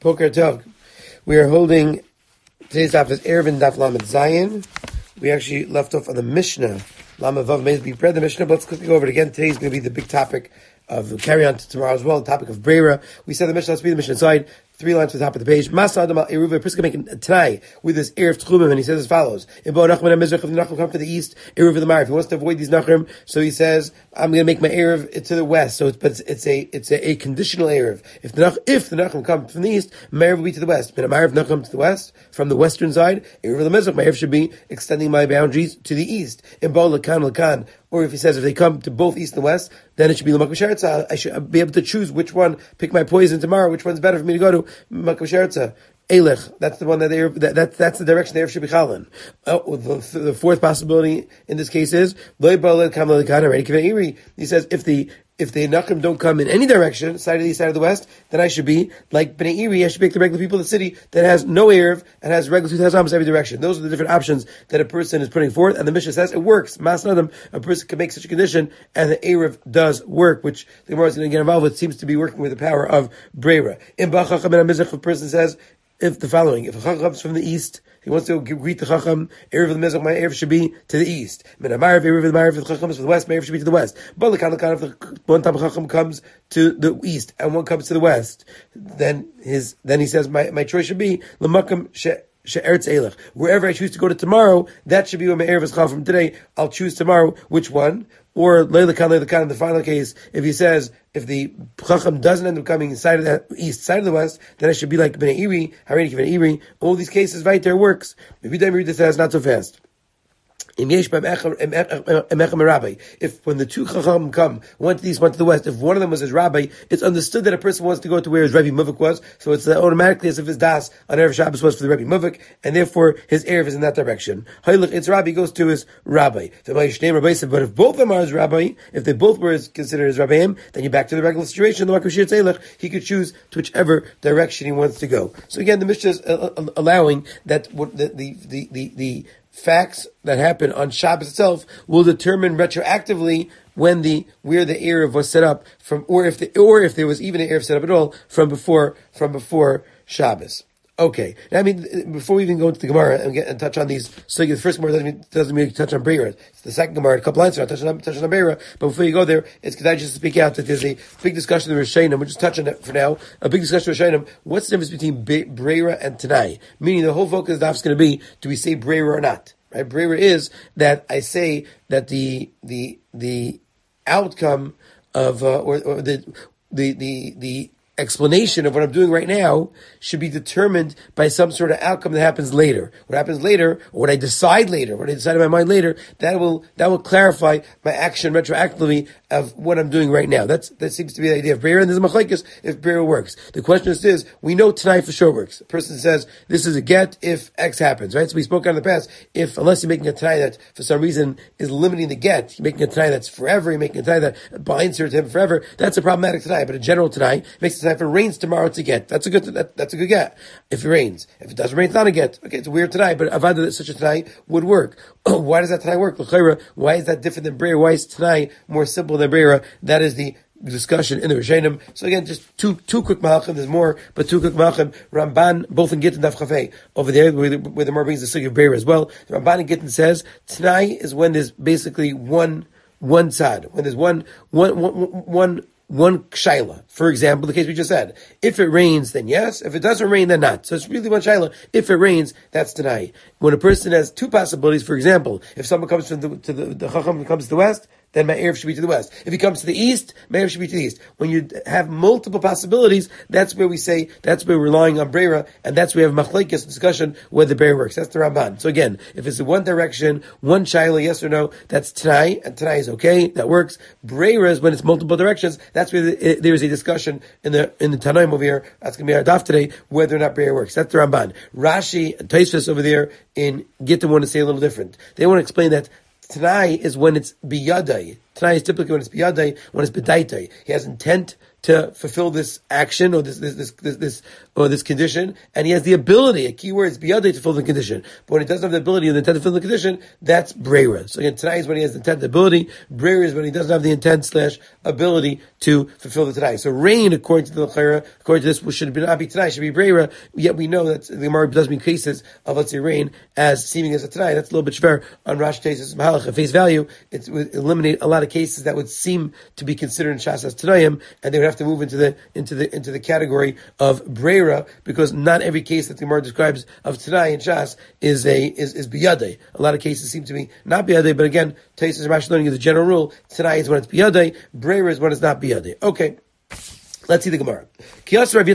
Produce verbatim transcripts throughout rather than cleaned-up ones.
Boker Tov. We are holding today's daf is Erevin Daf Lamed Zayin. We actually left off on the Mishnah. Lamed Vav Meiz. We read the Mishnah, but let's quickly go over it again. Today is going to be the big topic of the carry on to tomorrow as well, the topic of Breira. We said the Mishnah, let's read the Mishnah inside. Three lines to the top of the page. Masa Adam al Eruv, a person can make a t'nai with this Erev Tchumim, and he says as follows: if the Nachum come from the east, Eruv of the Ma'ariv. He wants to avoid these Nachum, so he says, I'm going to make my Erev to the west. So it's, but it's, it's a, it's a, a conditional Erev. If the Nach, if the Nachum come from the east, Ma'ariv will be to the west. But a Ma'ariv Nachum to the west, from the western side, Eruv of the Mizrach, Ma'ariv should be extending my boundaries to the east. In Bo Lakan Lakan, or if he says if they come to both east and west, then it should be L'Makom Sheretza. I should be able to choose which one, pick my poison tomorrow, which one's better for me to go to. L'Makom Sheretza. Elech, that's the one that they that, that that's the direction they Erev should be chalin. Oh, the, the fourth possibility in this case is he says if the if the Nachum don't come in any direction, side of the east, side of the west, then I should be like Bnei Iri. I should pick the regular people of the city that has no Erev and has regular two thousand every direction. Those are the different options that a person is putting forth, and the Mishnah says it works. Mas Adam, a person can make such a condition, and the Erev does work, which the Gemara is going to get involved with. Seems to be working with the power of Breira. In Bachacham and Amizach, a person says, if the following, if a Chacham comes from the east, he wants to greet the Chacham, Erev of the Mizrach, my Erev should be to the east. Min HaMa'ariv, Erev of the Ma'ariv, if the Chacham is from the west, my Erev should be to the west. But if the one time Chacham comes to the east and one comes to the west, then his, then he says, my, my choice should be, L'Makam She'eretz Elech. Wherever I choose to go to tomorrow, that should be where my Erev is Chal from today. I'll choose tomorrow, which one? Or Leilakan, Leilakan, in the final case, if he says, if the Chacham doesn't end up coming inside of the east side of the west, then I should be like Bnei Iri, Harini Bnei Iri. All these cases, right there works. If you don't read this, that's not so fast. If when the two Chacham come, one to the east, one to the west, if one of them was his rabbi, it's understood that a person wants to go to where his Rebbe Muvik was, so it's automatically as if his das on Erev Shabbos was for the Rebbe Muvik, and therefore his Erev is in that direction. It's rabbi goes to his rabbi. But if both of them are his rabbi, if they both were his, considered his rabbiim, then you're back to the regular situation. The he could choose to whichever direction he wants to go. So again, the Mishnah is allowing that the the the the, the facts that happen on Shabbos itself will determine retroactively when the where the Erev was set up from, or if the or if there was even an Erev set up at all from before from before Shabbos. Okay, now, I mean, before we even go into the Gemara and get and touch on these, so the first Gemara doesn't mean, doesn't mean touch on Breira. It's the second Gemara, a couple lines are touch on touch on Breira. But before you go there, it's good I just speak out that there's a big discussion in the Rishonim. We'll just touch on it for now. A big discussion in the Rishonim. What's the difference between Breira and Tanai? Meaning, the whole focus of the daf is going to be: do we say Breira or not? Right? Breira is that I say that the the the outcome of uh, or, or the the the the explanation of what I'm doing right now should be determined by some sort of outcome that happens later. What happens later, or what I decide later, what I decide in my mind later, that will that will clarify my action retroactively of what I'm doing right now. That's that seems to be the idea of Breira, and there's a machlekes if Breira works. The question is this: we know tonight for sure works. A person says this is a get if X happens, right? So we spoke on in the past. If unless you're making a tonight that for some reason is limiting the get, you're making a tonight that's forever. You're making a tonight that binds her to him forever. That's a problematic tonight. But a general tonight makes it tonight. If it rains tomorrow, it's a get. That's a good. That, that's a good get. If it rains, if it doesn't rain, it's not a get. Okay, it's a weird tonight, but avada that such a tonight would work. Why does that tonight work? Why is that different than Breira? Why is tonight more simple than Breira? That is the discussion in the Rishonim. So again, just two two quick malachim. There's more, but two quick malachim. Ramban, both in Gittin Daf Chafei over there, where the, where the Mar brings the sugi of Breira as well. The Ramban in Gittin says tonight is when there's basically one one side, when there's one one one one. One shaila. For example, the case we just said. If it rains, then yes. If it doesn't rain, then not. So it's really one shaila. If it rains, that's tonight. When a person has two possibilities, for example, if someone comes from the, to the, the Chacham comes to the west, then my Erev should be to the west. If he comes to the east, my Erev should be to the east. When you have multiple possibilities, that's where we say, that's where we're relying on Breira, and that's where we have machlekes discussion whether Breira works. That's the Ramban. So again, if it's in one direction, one shaila, yes or no, that's Tanai, and Tanai is okay, that works. Breira is when it's multiple directions, that's where the, there is a discussion in the in the Tanaim over here, that's going to be our daf today, whether or not Breira works. That's the Ramban. Rashi and Tosfos over there in Gittin want to say a little different. They want to explain that Tanai is when it's biyadai. Tanai is typically when it's biyadai, when it's bedaitai. He has intent to fulfill this action or this this this this, this or this condition, and he has the ability. A key word is biyadei to fulfill the condition. But when he doesn't have the ability or the intent to fulfill the condition, that's breira. So again, tonight is when he has the intent, the ability. Breira is when he doesn't have the intent slash ability to fulfill the tonight. So rain, according to the L'chaira, according to this, should not be tonight, should be breira. Yet we know that the Gemara does mean cases of let's say rain as seeming as a tonight. That's a little bit shver on Rashi Tesis Mahalach. At face value, it would eliminate a lot of cases that would seem to be considered in Shas as Tanayim, and they would have to move into the into the into the category of Breira, because not every case that the Gemara describes of Tanai and Shas is a is, is biyadei. A lot of cases seem to be not biyadei, but again, Tesis and Rashi learning is a general rule. Tanai is when it's biyadei, Breira is when it's not biyadei. Okay. Let's see the Gemara. When Rav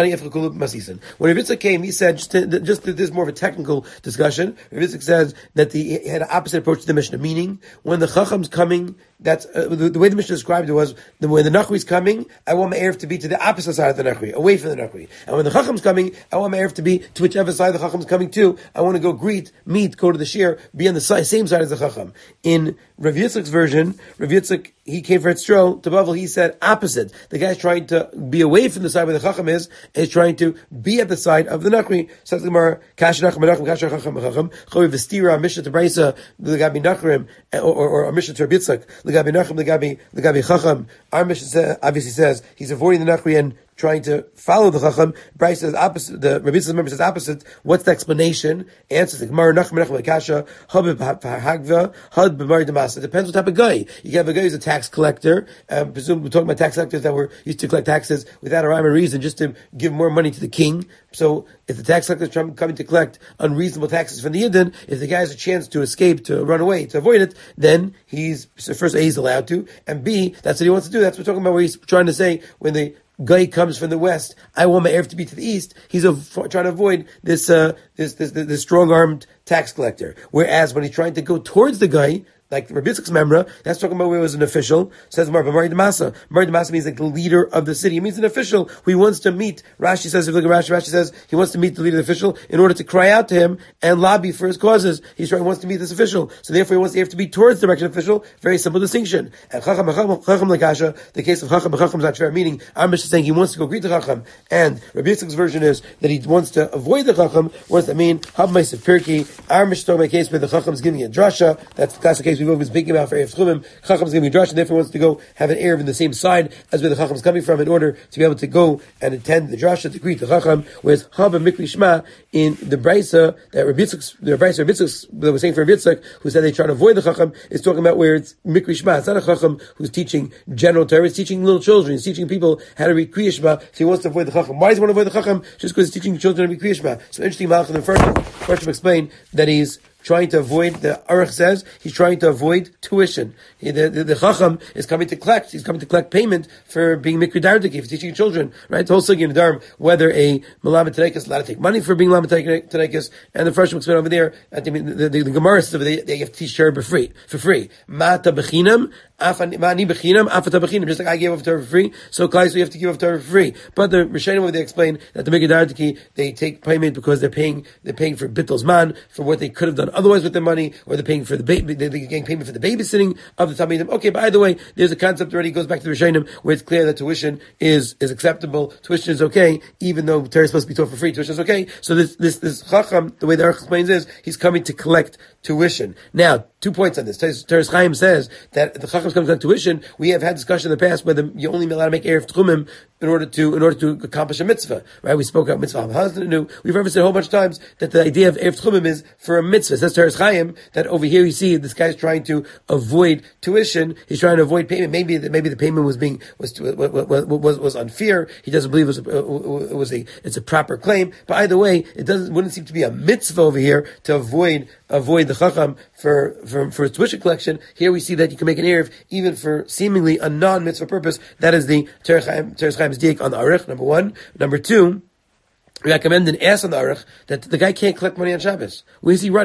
Yitzchak came, he said, just, to, just to, this is more of a technical discussion. Rav Yitzchak says that the, he had an opposite approach to the Mishnah, meaning when the Chacham's coming, that's uh, the, the way the Mishnah described it was, the, when the Nachri is coming, I want my Erev to be to the opposite side of the Nachri, away from the Nachri. And when the Chacham's coming, I want my Erev to be to whichever side the Chacham's coming to. I want to go greet, meet, go to the shir, be on the side, same side as the Chacham. In Rav Yitzchak's version, Rav Yitzchak, he came for Etzro, to Bavel, he said opposite. The guy's trying to be away from the side where the Chacham is, and he's trying to be at the side of the Nachri. Says the Gemara, Kash Nacham Nacham Kash Chacham Chacham Choy V'stira Mishnah to Brisa L'Gabi Nachrim or or a Mishnah to Rav Yitzchak L'Gabi Nachrim L'Gabi L'Gabi Chacham. Our Mishnah obviously says he's avoiding the Nachri and trying to follow the Chacham. Bryce says opposite. The Rav Yitzchak member says opposite. What's the explanation? Answers the Gemara Nacham Nacham Kasha Habib Hagva Had B'Mari Damasa. It depends what type of guy. You can have a guy who's a tax collector. Um, presumably we're talking about tax collectors that were used to collect taxes without a rhyme or reason, just to give more money to the king. So if the tax collector is coming to collect unreasonable taxes from the Yidden, if the guy has a chance to escape, to run away, to avoid it, then he's, so first A, he's allowed to, and B, that's what he wants to do. That's what we're talking about, where he's trying to say, when the guy comes from the west, I want my Erev to be to the east. He's a, trying to avoid this, uh, this, this, this, this strong-armed tax collector. Whereas when he's trying to go towards the guy, like Rabbi Yitzchak's memra, that's talking about where he was an official. Says Mar B'Mari Damasa. B'Mari Damasa means like the leader of the city. It means an official who he wants to meet. Rashi says, if you look at Rashi, Rashi says he wants to meet the leader of the official in order to cry out to him and lobby for his causes. He's trying, he wants to meet this official. So therefore he wants to have to be towards the direction of the official. Very simple distinction. And Chacham Chacham L'Kasha, the case of Chacham Chacham is not fair, meaning our Mishnah is saying he wants to go greet the Chacham. And Rabbi Yitzchak's version is that he wants to avoid the Chacham. What does that mean? Hab Ma'aseh Pirki. Our Mishnah is a case where the Chacham is giving a drasha. That's the classic case we've always been speaking about for Chacham is going to be drush, and therefore wants to go have an Erev in the same side as where the Chacham is coming from in order to be able to go and attend the drasha to greet the Chacham. Whereas Haba Mikri Shema in the Brisa that Rabbi Yitzchak, the Brisa Rabbi Yitzchak that was saying for Rabbi Yitzchak, who said they try to avoid the Chacham, is talking about where it's Mikri Shema. It's not a Chacham who's teaching general Torah. He's teaching little children. He's teaching people how to read Kriya Shema. So he wants to avoid the Chacham. Why does he want to avoid the Chacham? Just because he's teaching children to read Kriya Shema. So interesting, Malach in the first first explain that he's trying to avoid, the Aruch says, he's trying to avoid tuition. He, the, the, the Chacham is coming to collect, he's coming to collect payment for being Mikri Dardik, for teaching children, right? The whole Sugi in the Dharm, whether a Malamed Tanekis is allowed to take money for being Malamed Tanekis, and the first one explained over there, at the, the, the, the Gemara says over there, they have to teach Torah for free, for free. Mata Bechinam, Ma'ani Bechinam, Afata Bechinam, just like I gave up Torah for free, so Klai, so you have to give up Torah for free. But the Rishonim over there explain that the Mikri Dardik, they take payment because they're paying, they're paying for Bittel's man, for what they could have done otherwise with their money, or they're paying for the baby, they're getting payment for the babysitting of the Talmidim. Okay, by the way, there's a concept already, goes back to the Rishonim, where it's clear that tuition is, is acceptable, tuition is okay, even though Torah is supposed to be taught for free, tuition is okay. So this, this, this Chacham, the way the Aruch explains is, he's coming to collect tuition. Now, two points on this. Teres Chaim says that the Chacham is coming to collect tuition. We have had discussion in the past whether you only allowed to make Erev Tchumim in order to, in order to accomplish a mitzvah, right? We spoke about mitzvah husband. We've ever said a whole bunch of times that the idea of Erev Tchumim is for a mitzvah. That's Teres Chaim, that over here you see this guy's trying to avoid tuition. He's trying to avoid payment. Maybe the, maybe the payment was being, was, was, was, was unfair. He doesn't believe it was, a, it was a, it's a proper claim. But either way, it doesn't, wouldn't seem to be a mitzvah over here to avoid, avoid the Chacham for, for, for tuition collection. Here we see that you can make an Erev even for seemingly a non-mitzvah purpose. That is the Teres Chaim's diak on the Aruch, number one. Number two, we recommend an ass on the Aruch that the guy can't collect money on Shabbos. Where is he running?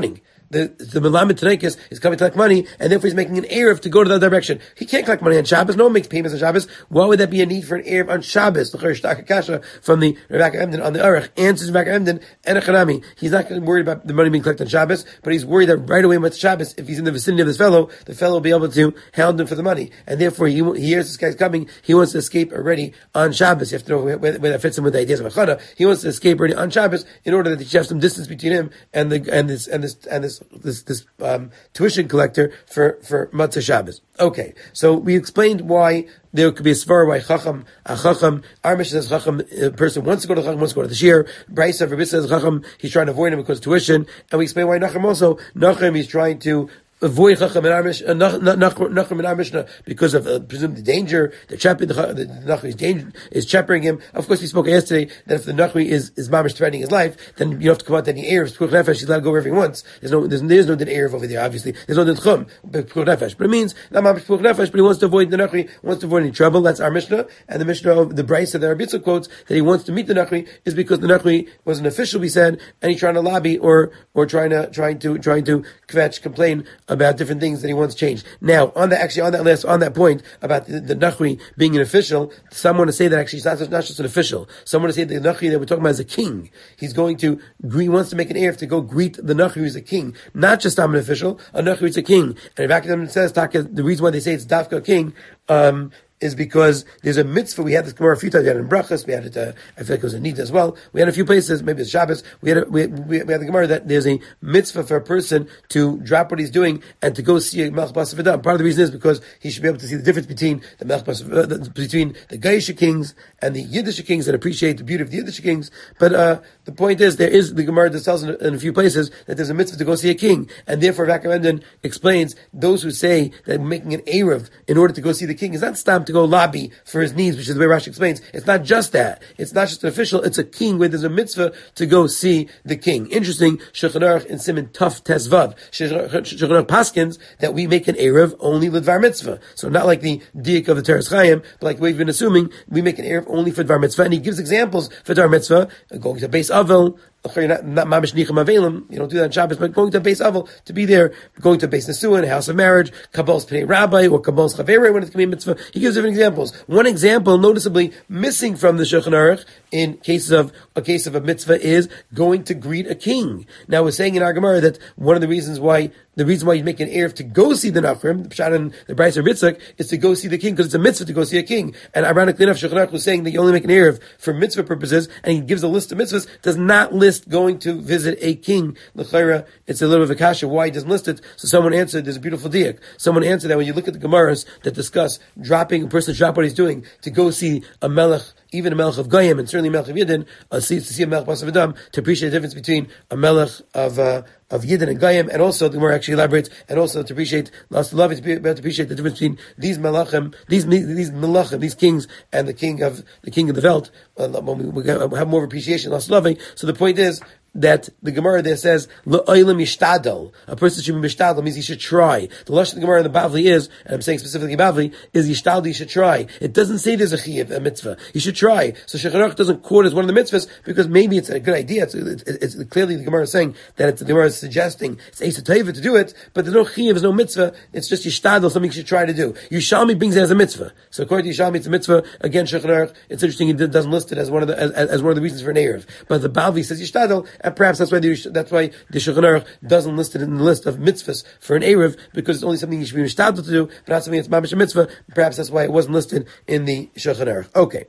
the the Melamed Tanakis is coming to collect money, and therefore he's making an Erev to go to the other direction. He can't collect money on Shabbos. No one makes payments on Shabbos. Why would that be a need for an Erev on Shabbos? The Chayr Kasha from the Rebecca Emden on the Aruch answers Rebecca Emden and a Chanami. He's not worried about the money being collected on Shabbos, but he's worried that right away with Shabbos, if he's in the vicinity of this fellow, the fellow will be able to hound him for the money, and therefore he, he hears this guy's coming. He wants to escape already on Shabbos. You have to know where, where that fits in with the ideas of Achana. He wants to escape already on Shabbos in order that he should have some distance between him and the and this and this and this this, this um, tuition collector for for Matzah Shabbos. Okay, so we explained why there could be a svar why Chacham, a Chacham, our mission says Chacham, a person wants to go to Chacham, wants to go to the Shir. Bryce of Rabbi says Chacham, he's trying to avoid him because of tuition. And we explain why Nachum also, Nachum, he's trying to avoid Chacham in our Mishnah, Nachum in our Mishnah because of uh, presumed danger. The Chapin, the, the Nachum is danger, is chappering him. Of course, we spoke yesterday that if the Nachum is is mamish threatening his life, then you have to come out that the Erev Pekuach Nefesh. He's allowed to go wherever he wants. There's no there's, there's no din Erev over there. Obviously, there's no din Chum Pekuach Nefesh. But it means not mamish Pekuach Nefesh, but he wants to avoid the Nachum, wants to avoid any trouble. That's our Mishnah, and the Mishnah of the Bryce of the Rabbitzah quotes that he wants to meet the Nachum is because the Nachum was an official, we said, and he's trying to lobby or or trying to trying to trying to kvetch, complain about different things that he wants changed. Now, on that, actually, on that last, on that point about the, the Nachri being an official, some want to say that actually he's not, not just an official. Some want to say that the Nachri that we're talking about is a king. He's going to, he wants to make an Erev to go greet the Nachri who's a king. Not just I'm an official, a Nachri who's a king. And if Akadam says, the reason why they say it's Dafka king, um, is because there's a mitzvah. We had this Gemara a few times. We had it in Brachas. We had it, uh, I feel like it was in Nida as well. We had a few places, maybe it's Shabbos. We had, a, we, we, we had the Gemara that there's a mitzvah for a person to drop what he's doing and to go see a Melech Basav Adam. Part of the reason is because he should be able to see the difference between the Melech Basav, between the Gaisha kings and the Yiddish kings that appreciate the beauty of the Yiddish kings. But, uh, the point is, there is, the Gemara that tells in, in a few places that there's a mitzvah to go see a king. And therefore, Vakavendon explains those who say that making an Erev in order to go see the king is not stam to go lobby for his needs, which is the way Rashi explains. It's not just that. It's not just an official, it's a king where there's a mitzvah to go see the king. Interesting, Shulchan Aruch in Siman Tuf Tesvav, Shulchan Aruch paskins that we make an Erev only l'dvar mitzvah. So not like the diak of the Teres Chaim, but like we've been assuming, we make an Erev only for dvar mitzvah. And he gives examples for dvar mitzvah, going to base Avel, not, not mamish nicham avelim, you don't do that on Shabbos, but going to a base avel, to be there, going to a base nesuah, a house of marriage, kabbal's pnei rabbi, or kabbal's chaverei, when it's going to be mitzvah. He gives different examples. One example, noticeably missing from the Shulchan Aruch, in cases of, a case of a mitzvah, is going to greet a king. Now, we're saying in our Gemara that one of the reasons why, the reason why you make an Erev to go see the Nachrim, the Pshat and the Bryce or Ritzak, is to go see the king, because it's a mitzvah to go see a king. And ironically enough, Shulchan Aruch was saying that you only make an Erev for mitzvah purposes, and he gives a list of mitzvahs, does not list going to visit a king. L'chayra, it's a little bit of a kasha why he doesn't list it. So someone answered, there's a beautiful diak. Someone answered that when you look at the Gemaras that discuss dropping, a person drop what he's doing to go see a melech, even a melech of Goyim, and certainly a melech of Yidden, uh, see, to see a melech Basav Adam, to appreciate the difference between a melech of, uh, of Yidden and Goyim, and also, the Gemara actually elaborates, and also to appreciate, last love, to be able to appreciate the difference between these melachim, these, these melachim, these kings, and the king of, the king of the Veld. Uh, when we, we have more appreciation, last love. So the point is, that the Gemara there says, L'oilam yishtadel. A person should be mishtadel, means he should try. The Lashon of the Gemara in the Bavli is, and I'm saying specifically Bavli, is yishtadel, he should try. It doesn't say there's a chiyuv, a mitzvah. He should try. So Shulchan Aruch doesn't quote as one of the mitzvahs, because maybe it's a good idea. It's, it's, it's clearly the Gemara is saying that it's, the Gemara is suggesting it's Eisa Teiva to do it, but there's no chiyuv, there's no mitzvah. It's just yishtadel, something you should try to do. Yushalmi brings it as a mitzvah. So according to Yushalmi, it's a mitzvah. Again, Shulchan Aruch, it's interesting, he doesn't list it as one of the, as, as one of the reasons for an Erev. But the Bavli says yishtadel, and perhaps that's why the That's why the Shulchan Aruch doesn't list it in the list of mitzvahs for an Erev, because it's only something you should be mishtadel to do, but not something that's mamish a mitzvah. Perhaps that's why it wasn't listed in the Shulchan Aruch. Okay.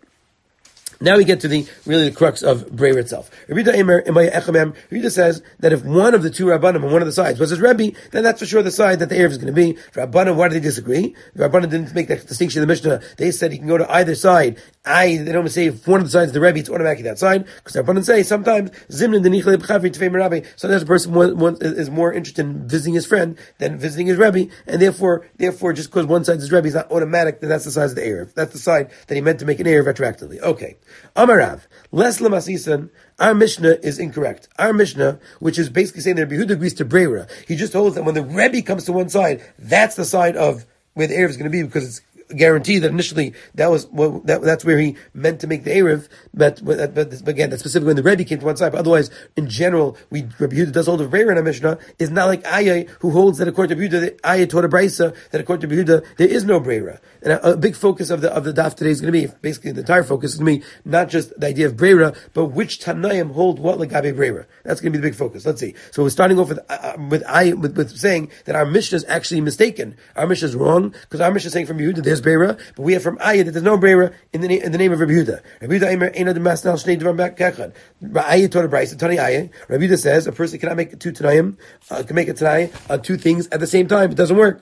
Now we get to the, really the crux of Breira itself. Rita Emer, Rita says that if one of the two Rabbanim on one of the sides was his Rebbe, then that's for sure the side that the Erev is going to be. Rabbanim, why did they disagree? The Rabbanim didn't make that distinction in the Mishnah. They said he can go to either side. I, they don't say if one of the sides is the Rebbe, it's automatically that side. Because the Rabbanim say sometimes, Zimnin Denichle B'chavi Tefei Merabbi. Sometimes a person one, one, is more interested in visiting his friend than visiting his Rebbe, and therefore, therefore, just because one side is Rebbe is not automatic that that's the size of the Erev. That's the side that he meant to make an Erev retroactively. Okay. Amarav, Les Lamasisan, our Mishnah is incorrect. Our Mishnah, which is basically saying that Yehuda agrees to Breira, he just holds that when the Rebbe comes to one side, that's the side of where the Erev is going to be, because it's guarantee that initially that was well, that, that's where he meant to make the Erev, but, but, but again, that's specifically when the Rebbe came to one side. But otherwise, in general, we Rabbi Yehuda does hold a Breira in a Mishnah. Is not like Ayyah, who holds that according to Rabbi Yehuda, Ayyah taught a Brisa that according to Rabbi Yehuda there is no Breira. And a, a big focus of the of the daf today is going to be, basically the entire focus is going to be not just the idea of Breira, but which Tanaim hold what Lagabe Breira. That's going to be the big focus. Let's see. So we're starting off with uh, with I with, with saying that our Mishnah is actually mistaken. Our Mishnah is wrong because our Mishnah is saying from Yehuda there's Breira, but we have from Ayyah that there's no Breira in the, na- in the name of Rabbi Yehuda. Rabbi Yehuda Eimer Eina Demasnal Shnei Dvar Bak Kechad. Ayyah taught a Brisa, Tani Ayyah. Rabbi Yehuda says a person cannot make two Tanaim, uh, can make a Tanai on two things at the same time. It doesn't work.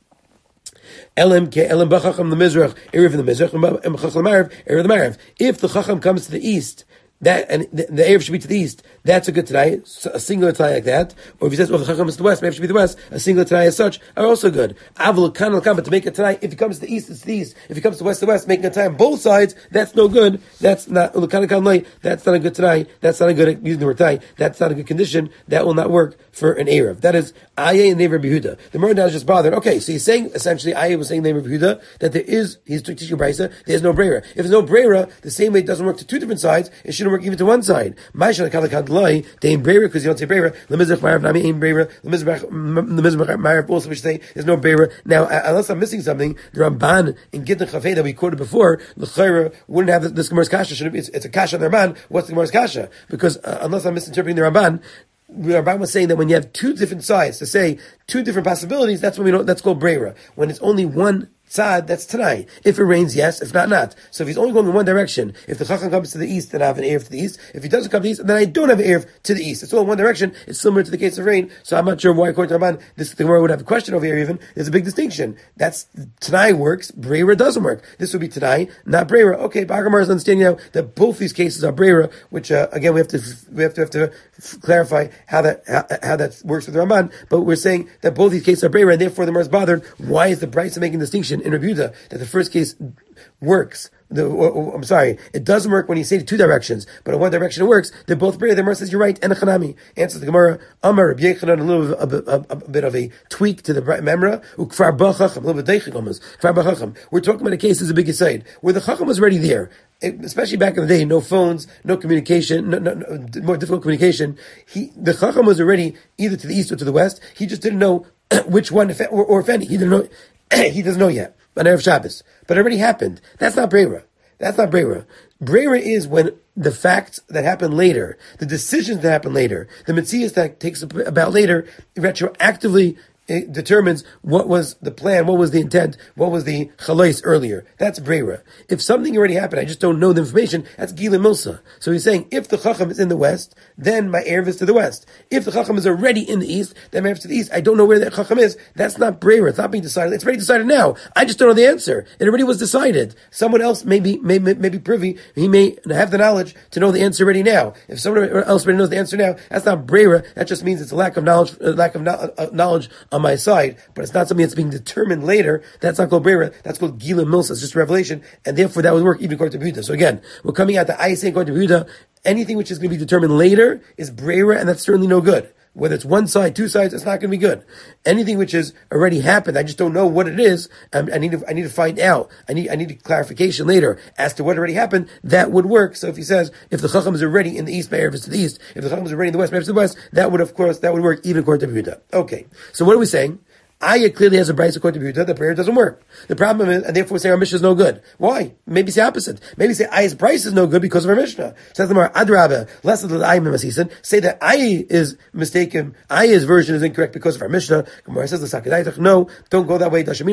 Elim ke elim b'chacham the mizrach, erev the mizrach, and b'chacham marav, erev the marav. If the chacham comes to the east, that and the, the erev should be to the east. That's a good Tanai, a singular Tanai like that. Or if he says, well, the chacham is to the west, maybe it should be the west. A singular Tanai as such are also good. Avul kan al but to make a Tanai, if he comes to the east, it's to the east. If he comes to the west, to the west, making a Tanai on both sides, that's no good. That's not That's not a good Tanai. That's not a good using the word Tanai. That's not a good condition. That will not work for an erev. That is Ayyah in the name of Rabbi Yehuda. The Mordechai is just bothered. Okay, so he's saying essentially Ayyah was saying in the name of Rabbi Yehuda that there is he's teaching Brisa. There's no Breira. If there's no Breira, the same way it doesn't work to two different sides, it shouldn't work even to one side. Ma'ashan kalakad loy, they ain't Breira because you don't say Breira. Lemizrach ma'arav nami ain't Breira. Lemizrach ma'arav also we should say there's no Breira. Now, unless I'm missing something, the Ramban in Gittin Chafei that we quoted before, l'chayra wouldn't have this Gemara's kasha. Should it be? It's, it's a kasha on the Ramban. What's the Gemara's kasha? Because uh, unless I'm misinterpreting the Ramban, the Ramban was saying that when you have two different sides to say two different possibilities, that's when we don't. That's called Breira. When it's only one tzad, that's Tanai. If it rains, yes. If not, not. So if he's only going in one direction, if the Chacham comes to the east, then I have an Erev to the east. If he doesn't come to the east, then I don't have an Erev to the east. It's all in one direction. It's similar to the case of rain. So I'm not sure why, according to Ramban, this the Gemara would have a question over here even. There's a big distinction. That's, Tanai works, Breira doesn't work. This would be Tanai, not Breira. Okay, Bagamar is understanding now that both these cases are Breira, which, uh, again, we have to, we have to, have to f- clarify how that, how, how that works with the Ramban. But we're saying that both these cases are Breira, and therefore the Gemara is bothered. Why is the Brisa making a distinction in Rabbi Yehuda that the first case works? The, or, or, I'm sorry, it doesn't work when you say two directions, but in one direction it works. They're both Breira. The Gemara says you're right. And Chanami answers the Gemara. Amar Rabbi Yechanan, a little a, a, a, a bit of a tweak to the Memra. Ukfar b'chacham, a little bit deichik almost. Ukfar b'chacham. We're talking about a case as a big aside where the chacham was already there. It, especially back in the day, no phones, no communication, no, no, no, more difficult communication. He, the chacham was already either to the east or to the west. He just didn't know which one, if, or, or if any. He didn't know. He doesn't know yet. On Erev Shabbos. But it already happened. That's not Breira. That's not Breira. Breira is when the facts that happen later, the decisions that happen later, the Metzias that takes about later, retroactively it determines what was the plan, what was the intent, what was the chalais earlier. That's Breira. If something already happened, I just don't know the information, that's Gila Milsa. So he's saying, if the Chacham is in the west, then my Erev is to the west. If the Chacham is already in the east, then my Erev is to the east. I don't know where that Chacham is. That's not Breira. It's not being decided. It's already decided now. I just don't know the answer. It already was decided. Someone else may be, may, may, may be privy. He may have the knowledge to know the answer already now. If someone else already knows the answer now, that's not Breira. That just means it's a lack of knowledge, a lack of no, uh, knowledge on my side, but it's not something that's being determined later. That's not called Breira. That's called Gila Milsa. It's just revelation, and therefore that would work even according to Yehuda. So again, we're coming out to I say according to Yehuda, anything which is going to be determined later is Breira, and that's certainly no good. Whether it's one side, two sides, it's not going to be good. Anything which has already happened, I just don't know what it is. Um, I need to, I need to find out. I need, I need a clarification later as to what already happened. That would work. So if he says, if the Chacham is already in the east, my Erev is to the east. If the Chacham is already in the west, my Erev is to the west. That would, of course, that would work even according to Yehuda. Okay. So what are we saying? Ayah clearly has a Brisa according to Yehuda. The prayer doesn't work. The problem is, and therefore say our Mishnah is no good. Why? Maybe say opposite. Maybe say Ayah's Brisa is no good because of our Mishnah. Says the Gemara, Adrabah, less of the Ayah Masisan. Say that Ayah is mistaken. Ayah's version is incorrect because of our Mishnah. Gemara says the Sakadaitach. No, don't go that way. Because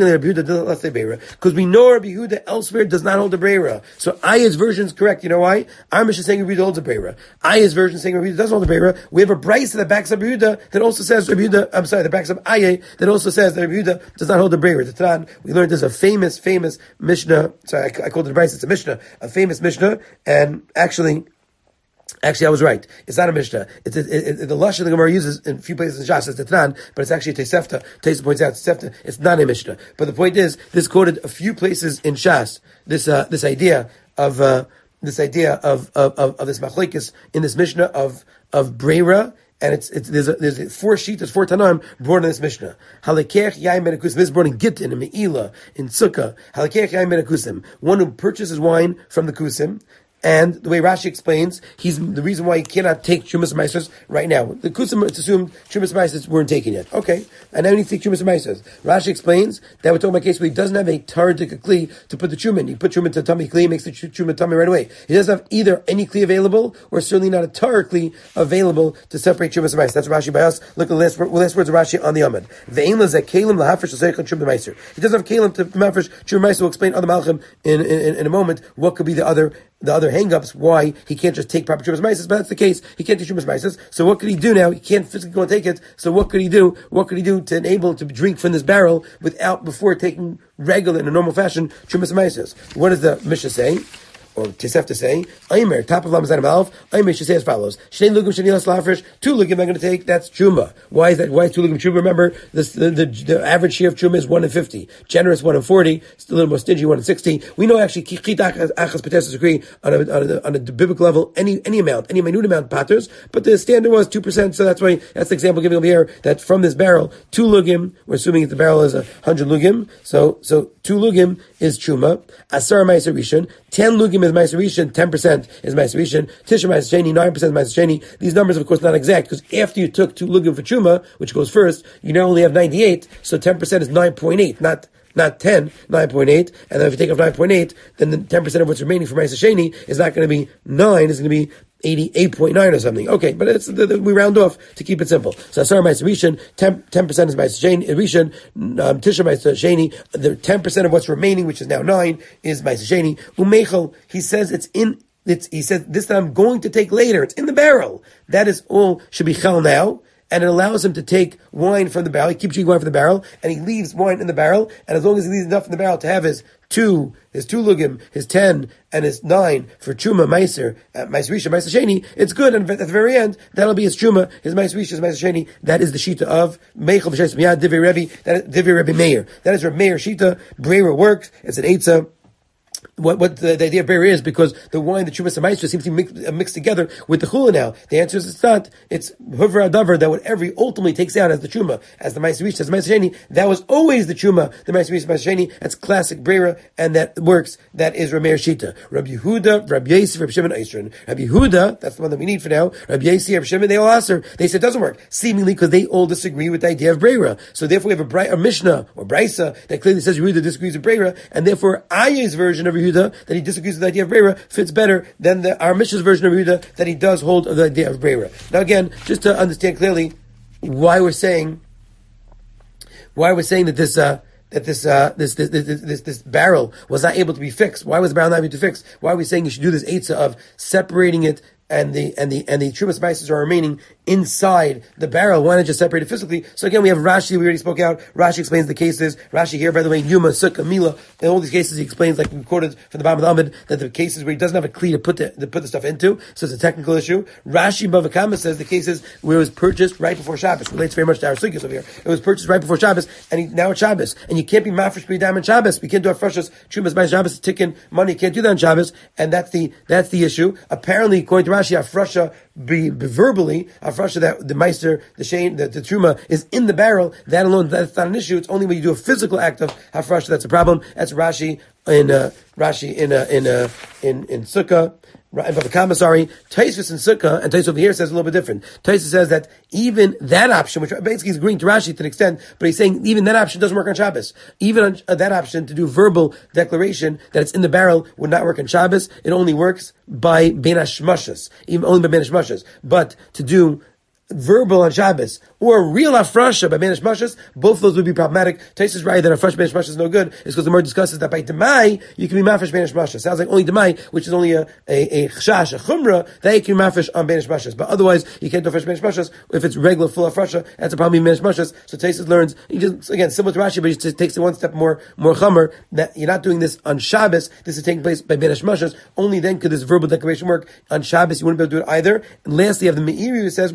we know Rabbi Yehuda elsewhere does not hold a Breira. So Ayah's version is correct. You know why? Our Mishnah is saying Rabbi Yehuda holds a Breira. Ayah's version is saying Rabbi Yehuda doesn't hold a Breira. We have a Brisa that backs up Rabbi Yehuda that also says Rabbi Yehuda. I'm sorry, that backs up Ayah that also says. Says that Rabbi Yehuda does not hold the Breira. The Tanan, we learned there's a famous, famous Mishnah. Sorry, I, I called it a Brisa. It's a Mishnah, a famous Mishnah, and actually, actually, I was right. It's not a Mishnah. It's a, it, it, the Lashon the Gemara uses in a few places in Shas. It's the Tanan, but it's actually a Tosefta. Tosefta points out Tosefta. It's not a Mishnah. But the point is, this quoted a few places in Shas. This uh, this idea of uh, this idea of of, of, of this machlekes in this Mishnah of of Breira and it's, it's there's a, there's four sheets, there's four tanaim brought in this Mishnah. Halakech yaim ben akusim. This is brought in Gittin, in Meila, in Sukkah. Halakech yaim ben akusim. One who purchases wine from the kusim. And the way Rashi explains, he's the reason why he cannot take Chumas Maisers right now. The Kusim, it's assumed Chumas Maisers weren't taken yet. Okay. And now he needs to take Chumas Maisers. Rashi explains that we're talking about a case where he doesn't have a Tardik Kli to put the Chum in. He put Chum into Tummy Kli, makes the Chum Tummy right away. He doesn't have either any Kli available, or certainly not a Tar Kli available to separate Chumas Maisers. That's Rashi by us. Look at the last, last words of Rashi on the Amud. Ve'ein lezeh kelim lahafresh l'seichel Chum Maiser. He doesn't have kelim to mafresh Chum Maiser. We'll explain other Malchim in, in, in a moment what could be the other the other hang-ups, why he can't just take proper Chumas Maises, but that's the case. He can't take Chumas Maises. So what could he do now? He can't physically go and take it. So what could he do? What could he do to enable to drink from this barrel without, before taking regular, in a normal fashion, Chumas Maises? What does the Mishnah say? Or Tisef to say, Aimer, top of Lamazan Malf, Aimer should say as follows: Shnei lugim sheni lafresh, two lugim I'm going to take, that's Chuma. Why is that? Why is two lugim Chuma? Remember, this, the, the, the average share of Chuma is one in fifty. Generous, one in forty. It's a little more stingy, one in sixty. We know actually, Kichit Achas Patesis agree on a, on a, on a biblical level, any, any amount, any minute amount patters, but the standard was two percent, so that's why, that's the example given over here, that from this barrel, two lugim, we're assuming that the barrel is a hundred lugim, so, so two lugim is Chuma, Asar Ma'aser Rishon, ten lugim is Ma'aser Rishon, ten percent is Ma'aser Rishon, Tisha Ma'aser Sheni, nine percent is Ma'aser Sheni. These numbers, of course, not exact, because after you took two lugim for Chuma, which goes first, you now only have ninety-eight, so ten percent is nine point eight, not not ten, nine point eight, and then if you take off nine point eight, then the ten percent of what's remaining for Ma'aser Sheni is not going to be nine, it's going to be eighty-eight point nine or something. Okay, but it's the, the, we round off to keep it simple. So Asar Ma'aser Rishon, ten percent is Ma'aser Sheni, Rishon, um, Tisha Ma'aser Sheni, the ten percent of what's remaining, which is now nine, is Ma'aser Sheni. Umeichel, he says it's in, it's, he says this that I'm going to take later, it's in the barrel. That is all should be chel now. And it allows him to take wine from the barrel. He keeps drinking wine from the barrel, and he leaves wine in the barrel. And as long as he leaves enough in the barrel to have his two, his two lugim, his ten, and his nine for Chuma, Meiser, uh, Meiser Rishon, Meiser Sheni, it's good. And at the very end, that'll be his Chuma, his Meiser Rishon, his Meiser Sheni. That is the Shita of Meichel V'Shes Miyad Divrei Rebbe. That is Divrei Rebbe Meir. That is Rebbe Meir Shita. Breira works. It's an Eitzah. What, what the, the idea of Beira is, because the wine, the Chumas Ma'aser, seems to be mixed, uh, mixed together with the Chula now. The answer is it's not. It's Huvra Adavar, that whatever he ultimately takes out as the Chuma, as the Ma'aser Rishon, as the Ma'aser Sheni, that was always the Chuma, the Ma'aser Rishon, Ma'aser Sheni. That's classic Beira, and that works. That is Rameir Shita. Rabbi Yehuda, Rabbi Yosef, Rabbi Shimon Eisron. Rabbi Yehuda, that's the one that we need for now. Rabbi Yosef, Rabbi Shimon, they all answer. They said it doesn't work. Seemingly because they all disagree with the idea of Beira. So therefore we have a, Bri- a Mishnah, or Brisa, that clearly says Yehuda disagrees with Beira, and therefore Aya's version of Yehuda, that he disagrees with the idea of Breira, fits better than the, our Mishnah's version of Yehuda, that he does hold of the idea of Breira. Now again, just to understand clearly why we're saying, why we're saying that this, uh, that this, uh, this, this, this, this, this barrel was not able to be fixed. Why was the barrel not able to be fixed? Why are we saying you should do this eitzah of separating it, and the, and the, and the Chumas Ma'aser are remaining inside the barrel? Why not just separate it physically? So again, we have Rashi, we already spoke out. Rashi explains the cases. Rashi here, by the way, Yuma, Sukkah, Mila, in all these cases he explains, like we quoted from the bottom of the Amud, that the cases where he doesn't have a kli to put the, to put the stuff into, so it's a technical issue. Rashi Bava Kama says the cases where it was purchased right before Shabbos, relates very much to our sukkahs over here. It was purchased right before Shabbos, and he, now it's Shabbos, and you can't be mafresh b'yadam on Shabbos. We can't do our freshest Chumas by Shabbos, ticking money, you can't do that on Shabbos, and that's the, that's the issue. Apparently, according to Rashi, Afrasha, be, be verbally, Afrasha, that the Meister, the Shane, the, the Truma is in the barrel, that alone, that's not an issue. It's only when you do a physical act of Hafrasha that's a problem. That's Rashi in, uh, Rashi in, uh, in, uh, in, in Sukkah. Bava sorry, Taisus and Sukkah, and Taisus over here says a little bit different. Taisus says that even that option, which basically is agreeing to Rashi to an extent, but he's saying even that option doesn't work on Shabbos. Even on uh, that option to do verbal declaration that it's in the barrel would not work on Shabbos. It only works by Ben Hashmashas, even only by Ben Hashmashas. But to do verbal on Shabbos, or real afrasha by Banish Mashas, both of those would be problematic. Taisus right that a fresh Banish Mashas is no good, is because the Gemara discusses that by Demai, you can be mafresh Banish Mashas. Sounds like only Demai, which is only a, a, a chshash, a chumrah, that you can be mafresh on Banish Mashas. But otherwise, you can't do fresh Banish Mashas. If it's regular full afrasha, that's a problem in Banish Mashas. So Taisus learns, he just, again, similar to Rashi, but he just takes it one step more, more chummer, that you're not doing this on Shabbos, this is taking place by Banish Mashas. Only then could this verbal declaration work. On Shabbos, you wouldn't be able to do it either. And lastly, you have the Meiri who says much more, more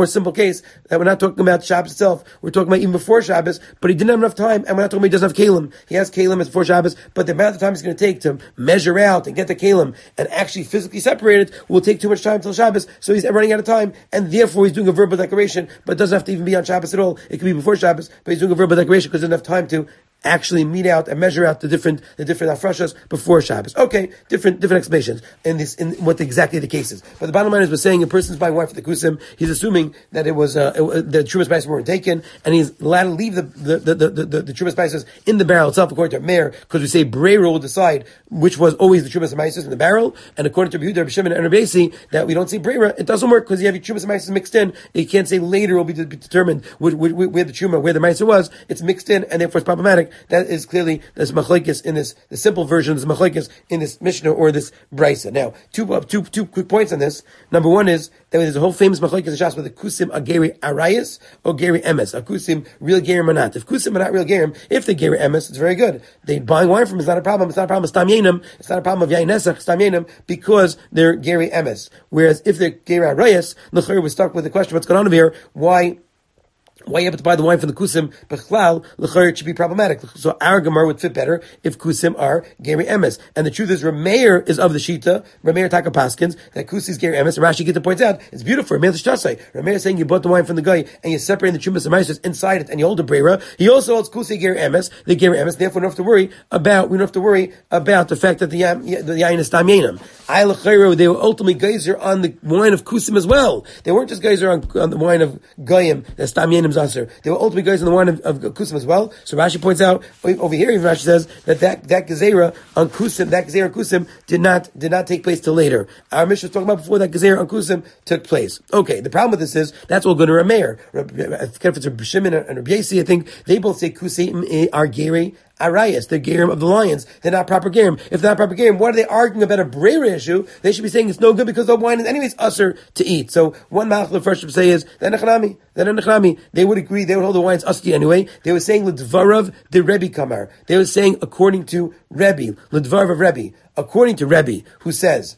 simple case that we're not talking about Shabbos itself. We're talking about even before Shabbos, but he didn't have enough time, and we're not talking about he doesn't have Kalim. He has Kalim before Shabbos, but the amount of time it's going to take to measure out and get the Kalim and actually physically separate it will take too much time till Shabbos, so he's running out of time, and therefore he's doing a verbal declaration, but it doesn't have to even be on Shabbos at all. It could be before Shabbos, but he's doing a verbal declaration because he doesn't have time to actually meet out and measure out the different the different afrashas before Shabbos. Okay, different different explanations in this in what exactly the case is. But the bottom line is, we're saying a person's buying wine for the kusim. He's assuming that it was uh, it, the trumas spices weren't taken, and he's allowed to leave the the the the, the, the trumas spices in the barrel itself, according to Meir, because we say Breira will decide which was always the trumas spices in the barrel, and according to Yehuda, Rabbi Shimon, and Rabbi Yosi, that we don't say Breira. It doesn't work because you have your trumas spices mixed in. You can't say later will be, de- be determined where, where, where the truma, where the meiser was. It's mixed in, and therefore it's problematic. That is clearly there's machlokes in this, the simple version is machlokes in this Mishnah or this Brisa. Now, two, uh, two, two quick points on this. Number one is that there's a whole famous machlokes in Shas with the kusim ageri arayis or geri emes. A kusim real gerim or not. If kusim are not real gerim, if they geri emes, it's very good. They buying wine from them is not a problem. It's not a problem of stam yenim. It's not a problem of yain nesach stam yenim because they're geri emes. Whereas if they're geri arayis, l'chayr we're stuck with the question what's going on over here? Why? Why are you able to buy the wine from the kusim? Bechlal, l'chayr, it should be problematic. So our Gemara would fit better if kusim are geri emes. And the truth is, Rameir is of the shita. Rameir taka paskins that kusi is geri emes. And Rashi Gita points out it's beautiful. Rameir l'shtasai. Rameir is saying you bought the wine from the guy and you're separating the chumas and meises inside it, and you hold a breira. He also holds kusi geri emes. The geri emes. Therefore, we don't have to worry about we don't have to worry about the fact that the yam, the yain is tam yenim. I l'chayr, they were ultimately geyser on the wine of kusim as well. They weren't just geyser on, on the wine of goyim that's tam yenim. They were ultimately guys in the wine of, of kusim as well. So Rashi points out over here. Even Rashi says that that that gezerah on kusim, that gezerah on kusim did not did not take place till later. Our Mishnah was talking about before that gezerah on kusim took place. Okay, the problem with this is that's all good to Rameir. I forget if it's Rabbi Shimon and Rabbi Yosi. I think they both say kusim are geri arayas, the gerim of the lions. They're not proper gerim. If they're not proper gerim, what are they arguing about a breira issue? They should be saying it's no good because the wine is anyways usher to eat. So one malach the first should say is then nechnami, then nechnami. They would agree. They would hold the wine is usher to eat anyway. They were saying l'dvarav the Rebbe kamar. They were saying according to Rebbe, l'dvarav of Rebbe, according to Rebbe, who says